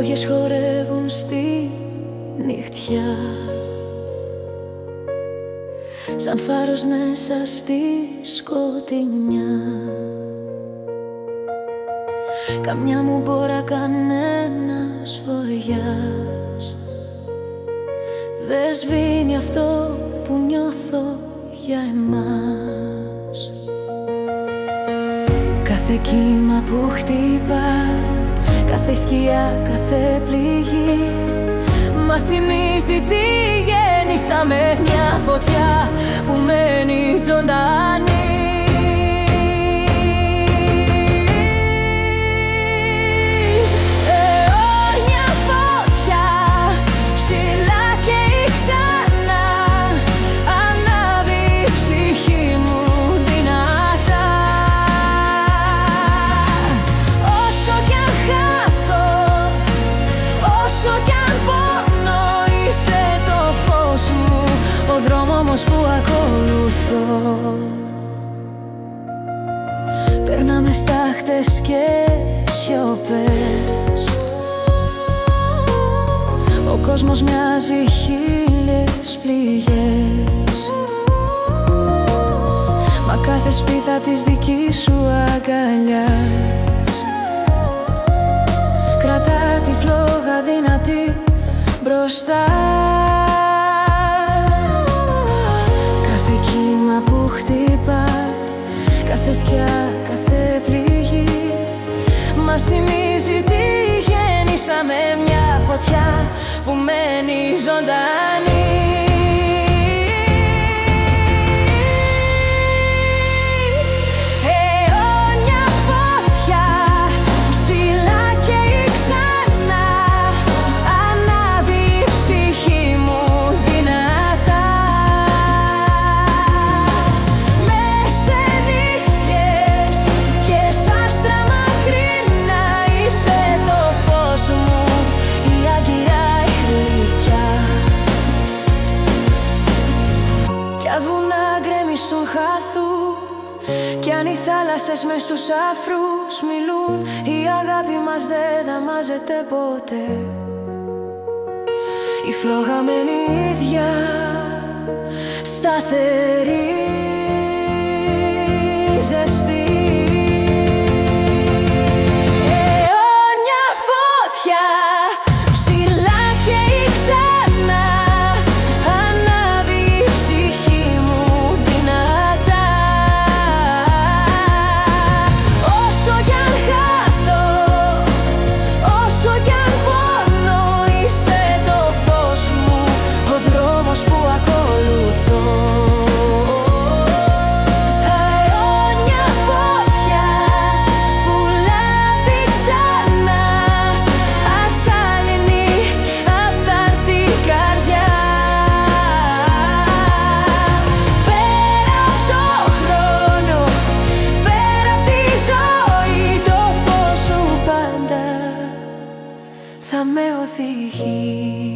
φλόγες χορεύουν στη νυχτιά, σαν φάρος μέσα στη σκοτεινιά. Καμιά μου μπόρα, κανένας βογιάς δεν σβήνει αυτό που νιώθω για εμάς. Κάθε κύμα που χτύπα, κάθε σκιά, κάθε πληγή μας θυμίζει τι γέννησαμε, μια φωτιά που μένει ζωντανή. Αιώνια φωτιά, ψηλά και ξανά, ανάβει η ψυχή μου δυνατά. Όσο κι αν χάθω, όσο κι αν πονώ, είσαι το φως μου, ο δρόμος που ακολουθώ. Περνάμε στάχτες και σιωπές, ο κόσμος μοιάζει χίλιες πληγές, μα κάθε σπίθα της δικής σου αγκαλιάς κρατά τη φλόγα δυνατή μπροστά. Κάθε κύμα που χτύπα, κάθε σκιά, κάθε πληγή μας θυμίζει τι γέννησαμε, μια φωτιά που μένει ζωντανή. Αιώνια φωτιά, ψηλά και ξανά, ανάβει η ψυχή μου δυνατά. Μες σε νύχτες και σ' άστρα μακρινά, είσαι το φως μου, η άγκυρα η γλυκιά. Κι αν βουνά γκρεμιστούν χάθουν, κι αν οι θάλασσες μες στους αφρούς μιλούν, η αγάπη μας δεν δαμάζεται ποτέ. Η φλόγα μένει ίδια, σταθερή, ζεστή. Αιώνια φωτιά, ψηλά και ξανά, ανάβει η ψυχή μου δυνατά. Όσο κι αν χάθω, όσο κι αν πονώ, είσαι το φως μου, ο δρόμος που ακολουθώ. Αιώνια φωτιά που λάμπει ξανά, ατσάλινη, αθάρτη καρδιά. Πέρα απ' το χρόνο, πέρα απ' τη ζωή, το φως σου πάντα θα με οδηγεί.